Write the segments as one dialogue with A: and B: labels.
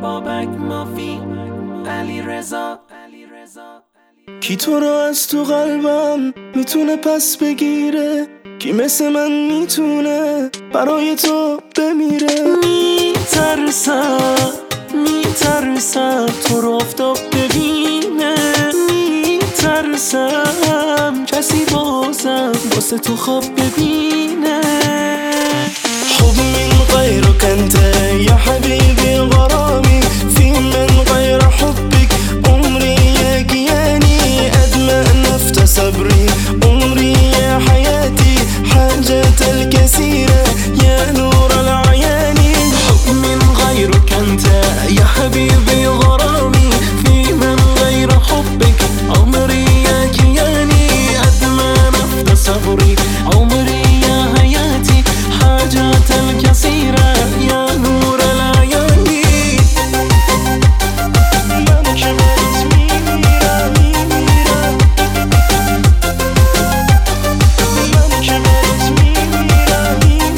A: بابک مافی علی رضا.
B: کی تو رو از تو قلبم میتونه پس بگیره؟ کی مثل من میتونه برای تو بمیره؟
A: میترسم تو رو آفتاب ببینه، میترسم کسی بازم واسه تو خواب ببینه.
B: حب من غيرك انت يا حبيبي غرامي، في من غير حبك عمري يا كياني، ادمى نفت صبري عمري يا حياتي، حاجات الكثيرة يا نور العيان.
A: حب من غيرك انت يا حبيبي غرامي، في من غير حبك عمري يا كياني، ادمى نفت صبري عمري يا حياتي، حاجات الكثيرة يا نور العيان.
B: من كبرت میمیرم من كبرت میمیرم.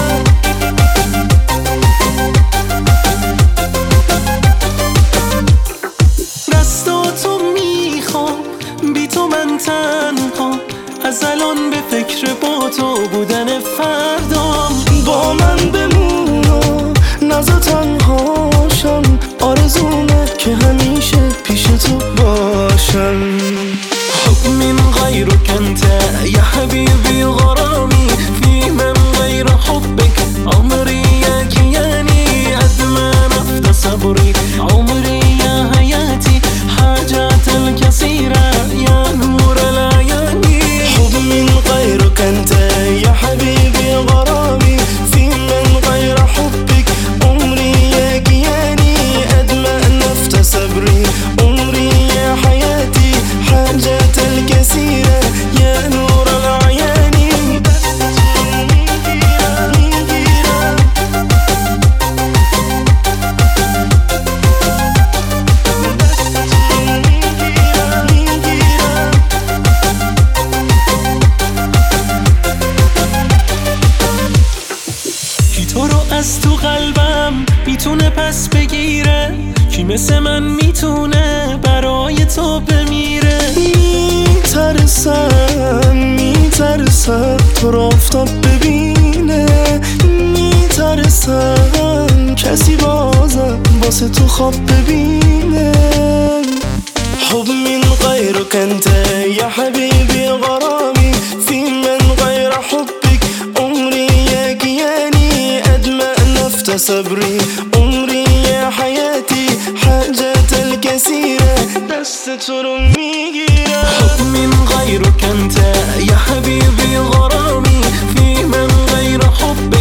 A: دستاتو میخوام بی تو من تنها، از الان به فکر با تو بودن فردام.
B: با من بمون و نزا تنهاشم، آرزومه که همیشه پیش تو باشم.
A: حب من غيرك انت يا حبيبي غرامي، في من غير حبك عمري يا كياني، ادمى نفت صبري عمري يا حياتي، حاجات الكثيرة يا نور العيان.
B: حب من غيرك انت يا حبيبي غرامي، في من غير حبك عمري يا كياني، ادمى نفت صبري عمري يا حياتي، حاجات الكثيرة يا نور العيان.
A: کی تو رو از تو قلبم میتونه پس بگیره؟ کی مثل من میتونه برای تو بمیره؟
B: میترسم تو رو آفتاب ببینه، میترسم کسی بازم واسه تو خواب ببینه. حب من غيرك انت يا حبيبي غرامي، في من غير حبك عمري يا كياني، ادمى نفت صبري عمري يا حياتي، حاجات الكثيرة دست تو رو میگیرم.
A: حب من غيرك انت يا حبيبي غرامي، في من غير حبك